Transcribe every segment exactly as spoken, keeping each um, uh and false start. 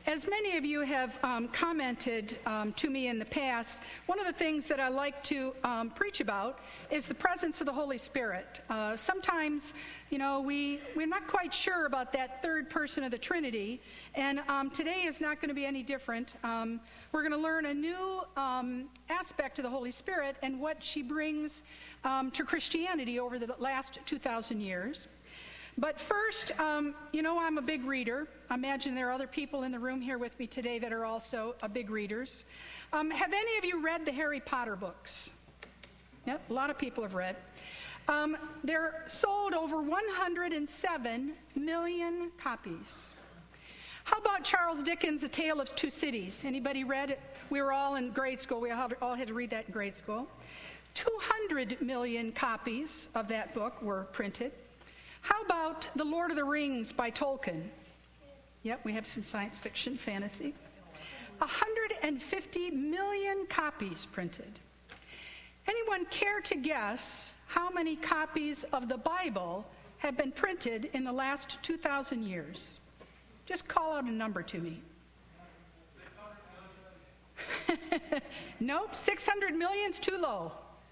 As many of you have um, commented um, to me in the past, one of the things that I like to um, preach about is the presence of the Holy Spirit. Uh, sometimes, you know, we, we're not quite sure about that third person of the Trinity, and um, today is not going to be any different. Um, we're going to learn a new um, aspect of the Holy Spirit and what she brings um, to Christianity over the last two thousand years. But first, um, you know, I'm a big reader. I imagine there are other people in the room here with me today that are also uh, big readers. Um, have any of you read the Harry Potter books? Yep, a lot of people have read. Um, they're sold over one hundred seven million copies. How about Charles Dickens' A Tale of Two Cities? Anybody read it? We were all in grade school. We all had to read that in grade school. two hundred million copies of that book were printed. How about The Lord of the Rings by Tolkien? Yep, we have some science fiction, fantasy. one hundred fifty million copies printed. Anyone care to guess how many copies of the Bible have been printed in the last two thousand years? Just call out a number to me. Nope, six hundred million is too low.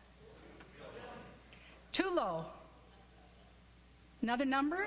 Too low. Another number?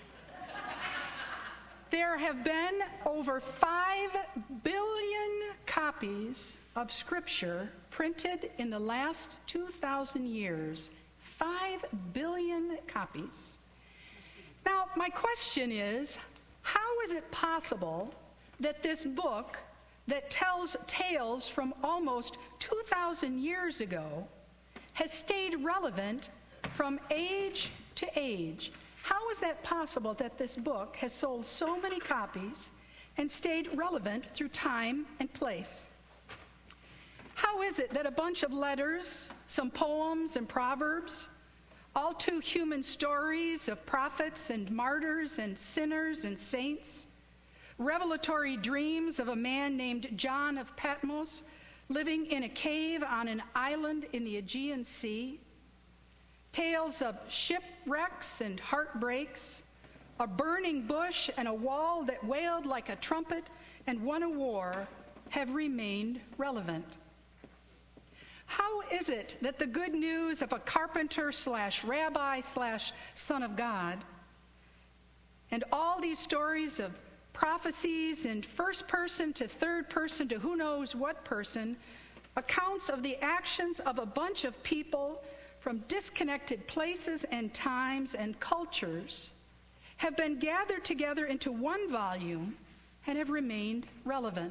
There have been over five billion copies of Scripture printed in the last two thousand years. five billion copies. Now, my question is, how is it possible that this book that tells tales from almost two thousand years ago has stayed relevant from age to age? How is that possible that this book has sold so many copies and stayed relevant through time and place? How is it that a bunch of letters, some poems and proverbs, all too human stories of prophets and martyrs and sinners and saints, revelatory dreams of a man named John of Patmos living in a cave on an island in the Aegean Sea, tales of shipwrecks and heartbreaks, a burning bush and a wall that wailed like a trumpet and won a war, have remained relevant? How is it that the good news of a carpenter slash rabbi slash son of God and all these stories of prophecies in first person to third person to who knows what person, accounts of the actions of a bunch of people from disconnected places and times and cultures, have been gathered together into one volume and have remained relevant?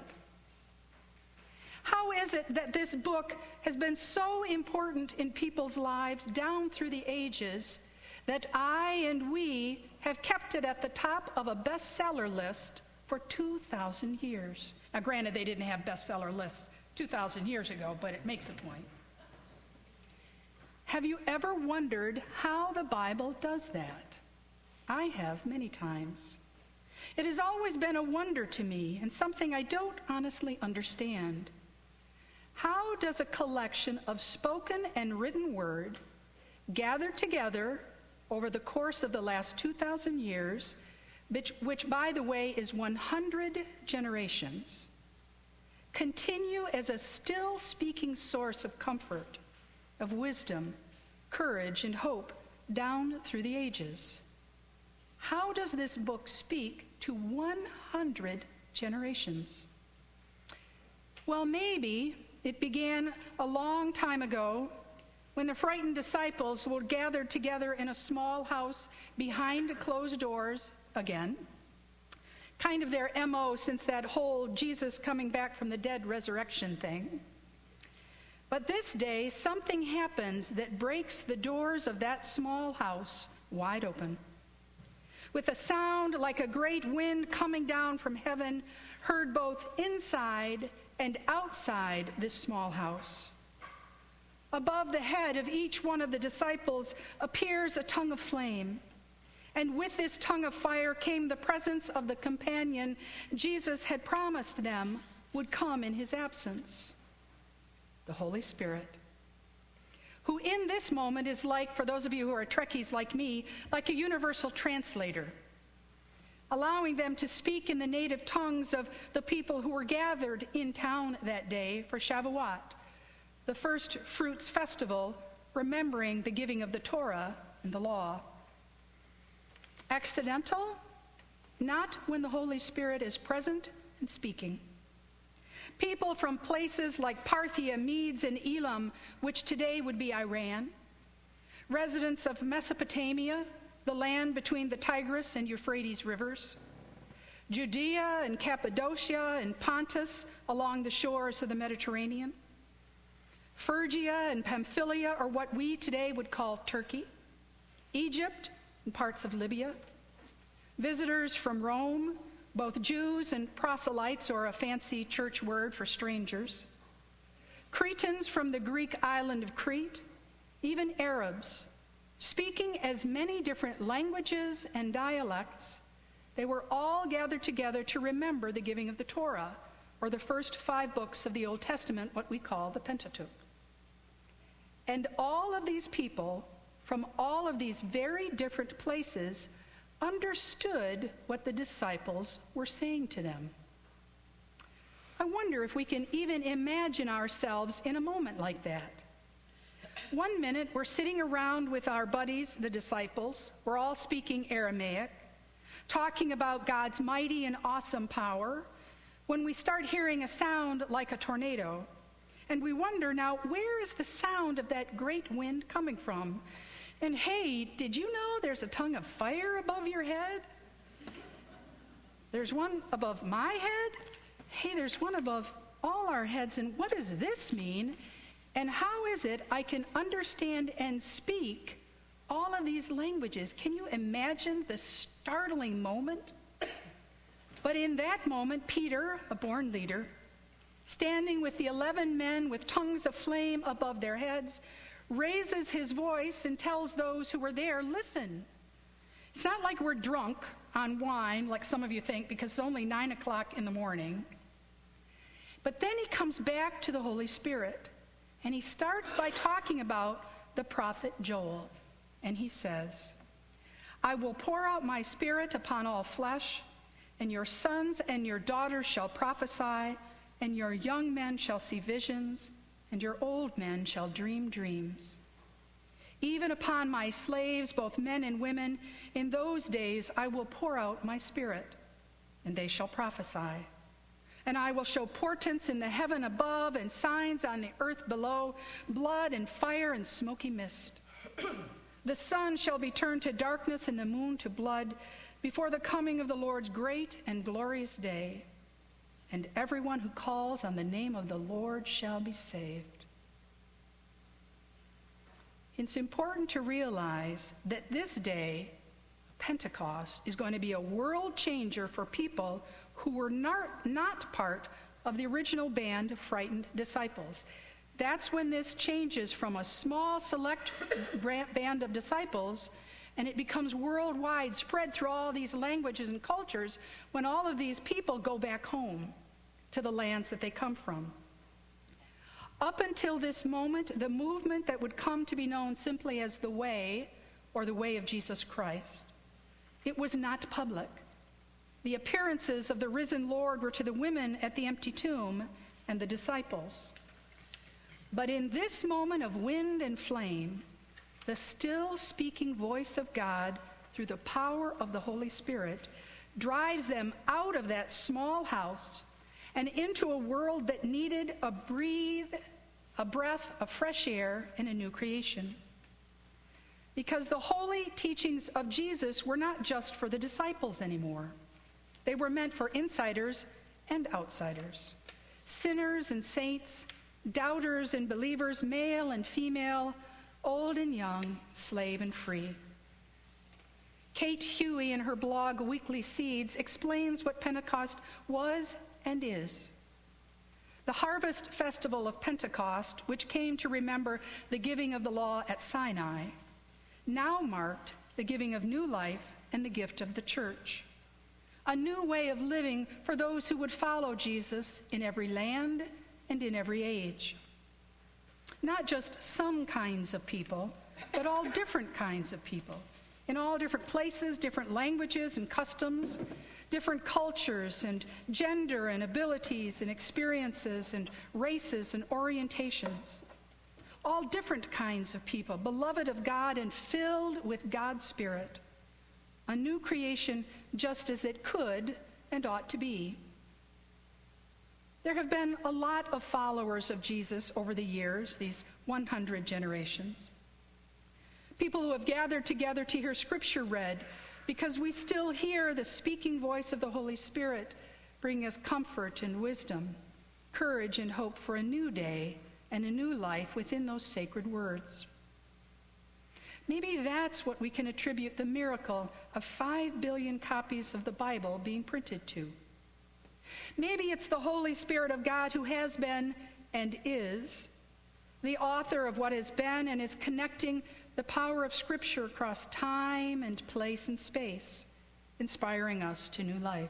How is it that this book has been so important in people's lives down through the ages that I and we have kept it at the top of a bestseller list for two thousand years? Now, granted, they didn't have bestseller lists two thousand years ago, but it makes a point. Have you ever wondered how the Bible does that? I have many times. It has always been a wonder to me and something I don't honestly understand. How does a collection of spoken and written word gathered together over the course of the last two thousand years, which, which by the way is one hundred generations, continue as a still speaking source of comfort, of wisdom, courage, and hope down through the ages? How does this book speak to one hundred generations? Well, maybe it began a long time ago when the frightened disciples were gathered together in a small house behind closed doors again. Kind of their M O since that whole Jesus coming back from the dead resurrection thing. But this day, something happens that breaks the doors of that small house wide open. With a sound like a great wind coming down from heaven, heard both inside and outside this small house. Above the head of each one of the disciples appears a tongue of flame, and with this tongue of fire came the presence of the companion Jesus had promised them would come in his absence, the Holy Spirit, who in this moment is like, for those of you who are Trekkies like me, like a universal translator. allowing them to speak in the native tongues of the people who were gathered in town that day for Shavuot, the first fruits festival, remembering the giving of the Torah and the law. Accidental? Not when the Holy Spirit is present and speaking. People from places like Parthia, Medes, and Elam, which today would be Iran, residents of Mesopotamia, the land between the Tigris and Euphrates rivers, Judea and Cappadocia and Pontus along the shores of the Mediterranean, Phrygia and Pamphylia, or what we today would call Turkey, Egypt and parts of Libya, visitors from Rome, both Jews and proselytes, or a fancy church word for strangers, Cretans from the Greek island of Crete, even Arabs, speaking as many different languages and dialects. They were all gathered together to remember the giving of the Torah, or the first five books of the Old Testament, what we call the Pentateuch. And all of these people from all of these very different places understood what the disciples were saying to them. I wonder if we can even imagine ourselves in a moment like that. One minute, we're sitting around with our buddies, the disciples. We're all speaking Aramaic, talking about God's mighty and awesome power, when we start hearing a sound like a tornado. And we wonder, now, where is the sound of that great wind coming from? And hey, did you know there's a tongue of fire above your head? There's one above my head? Hey, there's one above all our heads. And what does this mean? And how is it I can understand and speak all of these languages? Can you imagine the startling moment? But in that moment, Peter, a born leader, standing with the eleven men with tongues of flame above their heads, raises his voice and tells those who were there, listen. It's not like we're drunk on wine, like some of you think, because it's only nine o'clock in the morning. But then he comes back to the Holy Spirit. And he starts by talking about the prophet Joel. And he says, I will pour out my spirit upon all flesh, and your sons and your daughters shall prophesy, and your young men shall see visions, and your old men shall dream dreams. Even upon my slaves, both men and women, in those days I will pour out my spirit, and they shall prophesy. And I will show portents in the heaven above and signs on the earth below, blood and fire and smoky mist. The sun shall be turned to darkness and the moon to blood before the coming of the Lord's great and glorious day. And everyone who calls on the name of the Lord shall be saved. It's important to realize that this day, Pentecost, is going to be a world changer for people who were not, not part of the original band of frightened disciples. That's when this changes from a small select band of disciples, and it becomes worldwide, spread through all these languages and cultures, when all of these people go back home to the lands that they come from. Up until this moment, the movement that would come to be known simply as the Way, or the Way of Jesus Christ, it was not public. The appearances of the risen Lord were to the women at the empty tomb and the disciples. But in this moment of wind and flame, the still speaking voice of God through the power of the Holy Spirit drives them out of that small house and into a world that needed a breathe, a breath of fresh air and a new creation. Because the holy teachings of Jesus were not just for the disciples anymore. They were meant for insiders and outsiders, sinners and saints, doubters and believers, male and female, old and young, slave and free. Kate Huey, in her blog Weekly Seeds, explains what Pentecost was and is. The harvest festival of Pentecost, which came to remember the giving of the law at Sinai, now marked the giving of new life and the gift of the church. A new way of living for those who would follow Jesus in every land and in every age. Not just some kinds of people, but all different kinds of people, in all different places, different languages and customs, different cultures and gender and abilities and experiences and races and orientations. All different kinds of people, beloved of God and filled with God's Spirit. A new creation just as it could and ought to be. There have been a lot of followers of Jesus over the years, these one hundred generations. People who have gathered together to hear Scripture read, because we still hear the speaking voice of the Holy Spirit bring us comfort and wisdom, courage and hope for a new day and a new life within those sacred words. Maybe that's what we can attribute the miracle of five billion copies of the Bible being printed to. Maybe it's the Holy Spirit of God who has been and is the author of what has been and is connecting the power of Scripture across time and place and space, inspiring us to new life.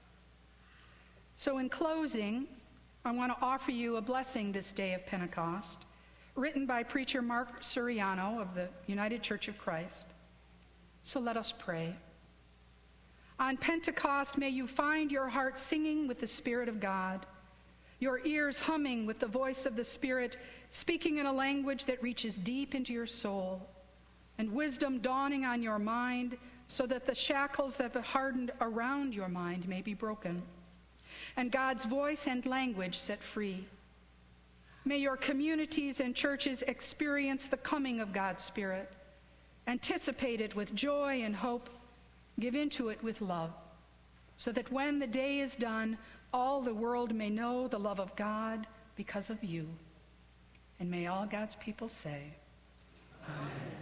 So in closing, I want to offer you a blessing this day of Pentecost, written by preacher Mark Suriano of the United Church of Christ. So let us pray. On Pentecost, may you find your heart singing with the Spirit of God, your ears humming with the voice of the Spirit, speaking in a language that reaches deep into your soul, and wisdom dawning on your mind so that the shackles that have hardened around your mind may be broken, and God's voice and language set free. May your communities and churches experience the coming of God's Spirit, anticipate it with joy and hope, give into it with love, so that when the day is done, all the world may know the love of God because of you. And may all God's people say, Amen.